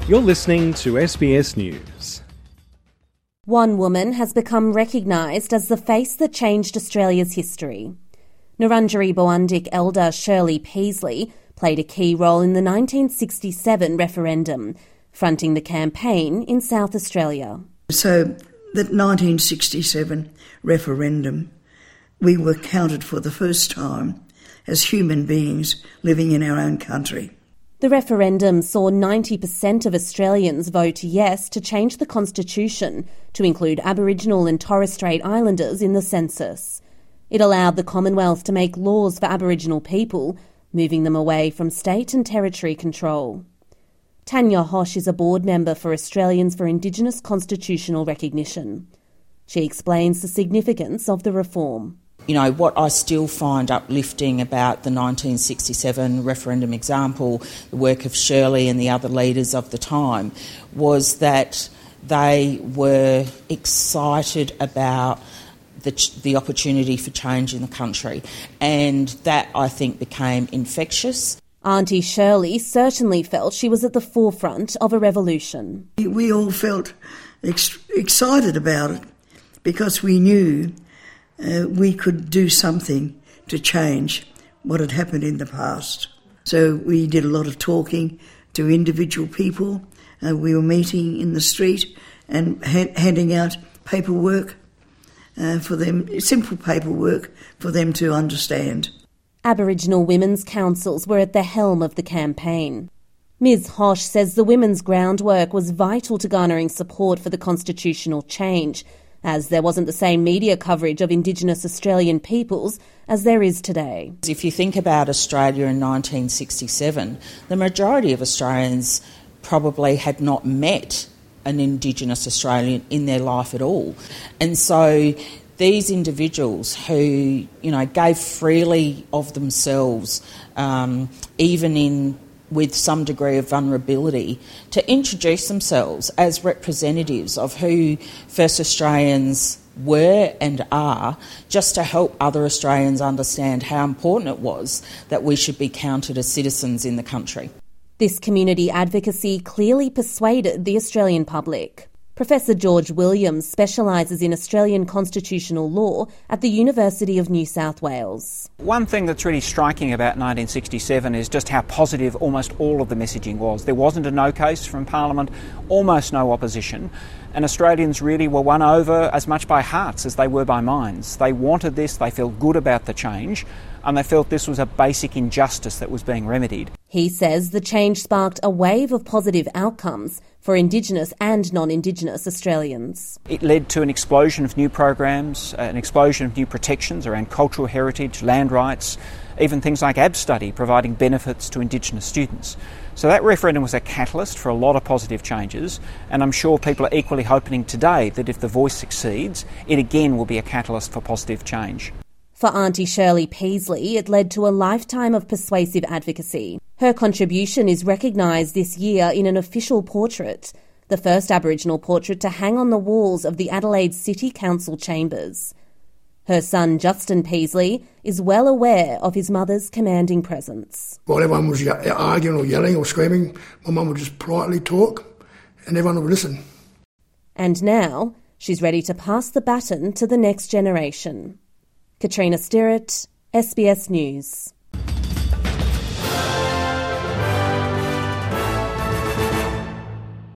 You're listening to SBS News. One woman has become recognised as the face that changed Australia's history. Nurrunjeri Boondik elder Shirley Peasley played a key role in the 1967 referendum, fronting the campaign in South Australia. So, that 1967 referendum, we were counted for the first time as human beings living in our own country. The referendum saw 90% of Australians vote yes to change the constitution to include Aboriginal and Torres Strait Islanders in the census. It allowed the Commonwealth to make laws for Aboriginal people, moving them away from state and territory control. Tanya Hosh is a board member for Australians for Indigenous Constitutional Recognition. She explains the significance of the reform. You know, what I still find uplifting about the 1967 referendum example, the work of Shirley and the other leaders of the time, was that they were excited about the opportunity for change in the country, and that, I think, became infectious. Auntie Shirley certainly felt she was at the forefront of a revolution. We all felt excited about it because we knew we could do something to change what had happened in the past. So we did a lot of talking to individual people. We were meeting in the street and handing out paperwork for them, simple paperwork for them to understand. Aboriginal women's councils were at the helm of the campaign. Ms Hosh says the women's groundwork was vital to garnering support for the constitutional change, as there wasn't the same media coverage of Indigenous Australian peoples as there is today. If you think about Australia in 1967, the majority of Australians probably had not met an Indigenous Australian in their life at all. And so these individuals who, gave freely of themselves, even with some degree of vulnerability, to introduce themselves as representatives of who First Australians were and are, just to help other Australians understand how important it was that we should be counted as citizens in the country. This community advocacy clearly persuaded the Australian public. Professor George Williams specialises in Australian constitutional law at the University of New South Wales. One thing that's really striking about 1967 is just how positive almost all of the messaging was. There wasn't a no case from Parliament, almost no opposition, and Australians really were won over as much by hearts as they were by minds. They wanted this, they felt good about the change, and they felt this was a basic injustice that was being remedied. He says the change sparked a wave of positive outcomes for Indigenous and non-Indigenous Australians. It led to an explosion of new programs, an explosion of new protections around cultural heritage, land rights, even things like AbStudy providing benefits to Indigenous students. So that referendum was a catalyst for a lot of positive changes, and I'm sure people are equally hoping today that if the voice succeeds, it again will be a catalyst for positive change. For Auntie Shirley Peasley, it led to a lifetime of persuasive advocacy. Her contribution is recognised this year in an official portrait, the first Aboriginal portrait to hang on the walls of the Adelaide City Council chambers. Her son, Justin Peasley, is well aware of his mother's commanding presence. While everyone was arguing or yelling or screaming, my mum would just politely talk and everyone would listen. And now, she's ready to pass the baton to the next generation. Katrina Stirrett, SBS News.